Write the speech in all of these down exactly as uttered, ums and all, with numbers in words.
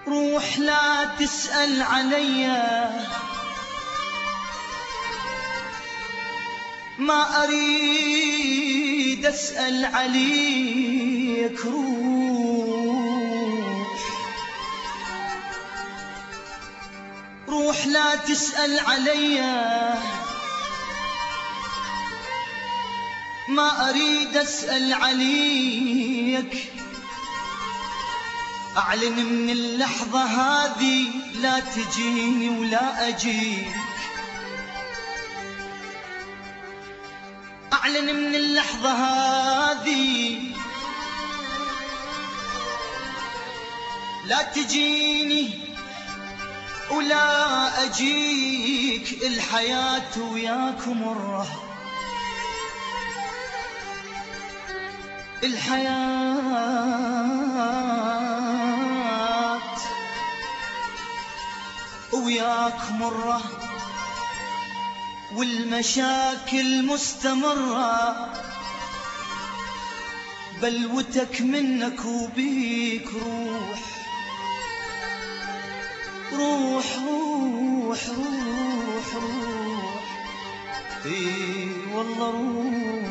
روح لا تسأل عليا، ما أريد أسأل عليك. روح روح لا تسأل عليا، ما أريد أسأل عليك. أعلن من اللحظة هذه لا تجيني ولا أجيك. أعلن من اللحظة هذه لا تجيني ولا أجيك. الحياة وياك مرة، الحياة وياك مرة، والمشاكل مستمرة. بلوتك منك وبيك. روح روح روح روح روح اي والله روح.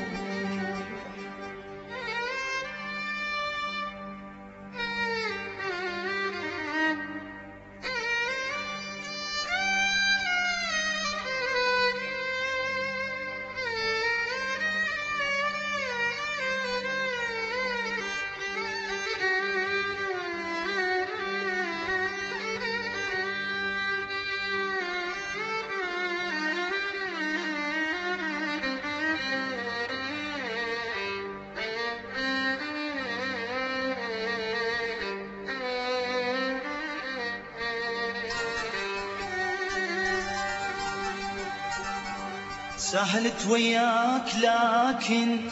سهلت وياك لكن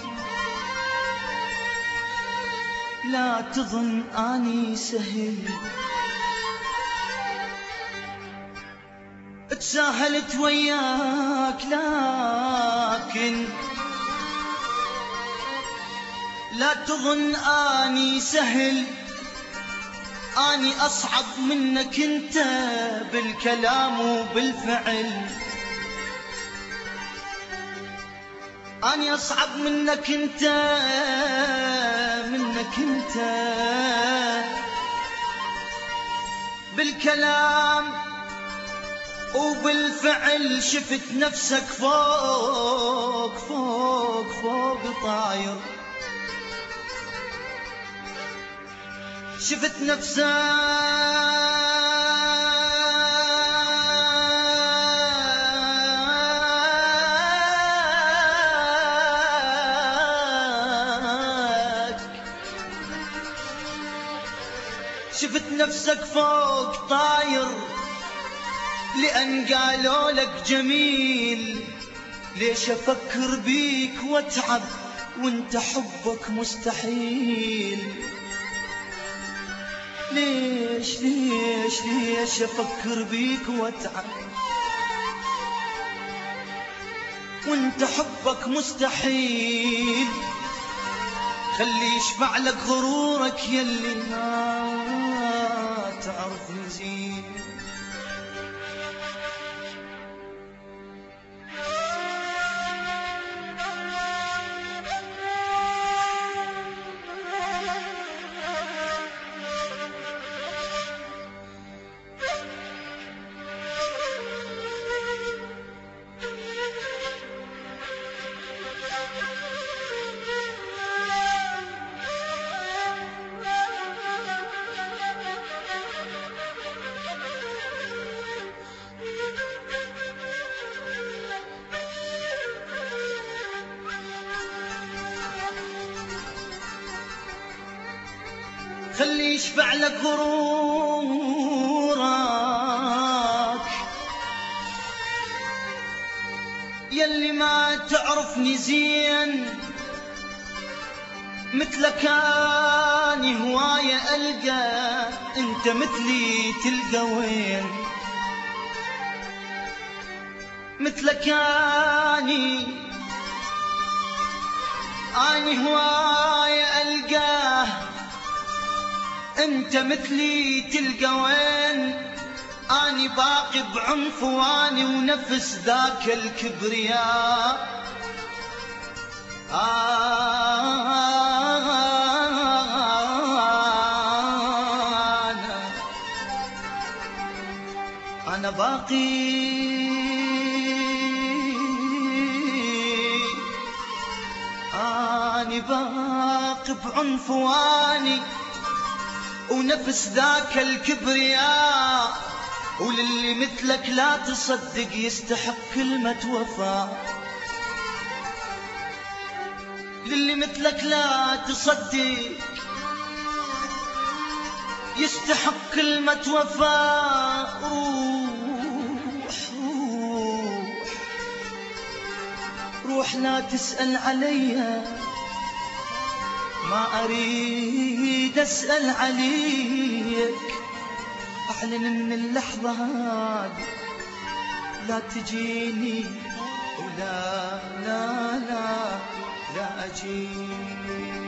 لا تظن اني سهل. تساهلت وياك لكن لا تظن اني سهل. اني اصعب منك انت بالكلام وبالفعل. أني أصعب منك أنت منك أنت بالكلام وبالفعل. شفت نفسك فوق فوق فوق طاير. شفت نفسك شفت نفسك فوق طاير. لأن قالوا لك جميل. ليش أفكر بيك واتعب وانت حبك مستحيل؟ ليش ليش ليش أفكر بيك واتعب وانت حبك مستحيل؟ خلي يشفع لك غرورك يلي ما تعرف نزيد. خلي يشفع لك غرورك يلي ما تعرفني زين. مثلك اني هواية القى، انت مثلي تلقى وين؟ مثلك اني اني هواية القاه، انت مثلي تلقى وين؟ اني باقي بعنفواني ونفس ذاك الكبرياء. أنا أنا باقي أنا باقي بعنفواني ونفس ذاك الكبرياء. وللي مثلك لا تصدق يستحق كلمة وفاء. للي مثلك لا تصدق يستحق كلمة وفاء. روح روح روح لا تسأل عليا، ما أريد أسأل عليك. أعلن إن اللحظة هذه لا تجيني ولا لا لا لا أجيك.